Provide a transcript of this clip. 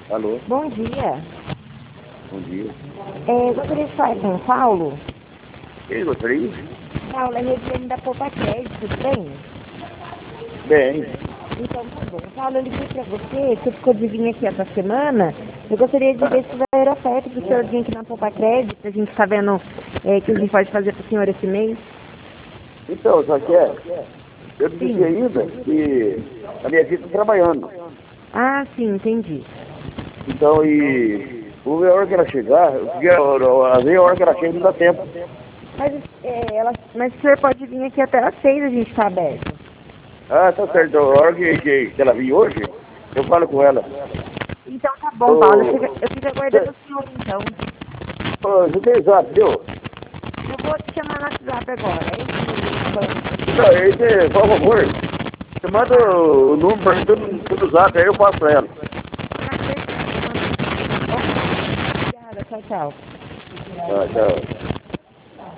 Alô, Bom dia. bom dia. Gostaria de falar com o Paulo. Quem gostaria? Paulo, é Regiane da Poupa Crédito, tudo bem? Bem, Então tá bom. Paulo, eu liguei pra você, você ficou de vir aqui essa semana. Eu gostaria de ver se vai ter oferta pro senhor vir aqui na Poupa Crédito. A gente tá vendo o que a gente pode fazer pro senhor esse mês. então, só que eu te disse Sim. ainda que a minha filha está trabalhando. Ah, sim, entendi. Então, e vamos ver a hora que ela chegar, porque às vezes a hora que ela chega não dá tempo. Mas o senhor pode vir aqui até às 6, a gente tá aberto. Ah, tá certo. Então, a hora que ela vir hoje, eu falo com ela. Então tá bom, Paulo. Ô, Eu fico aguardando o senhor, então. Você tem zap, viu? Eu vou te chamar no WhatsApp agora, hein? Não, aí você, por favor, você manda o número pra mim tudo zap, aí eu passo pra ela. Obrigada, tchau, tchau. Ah, tchau.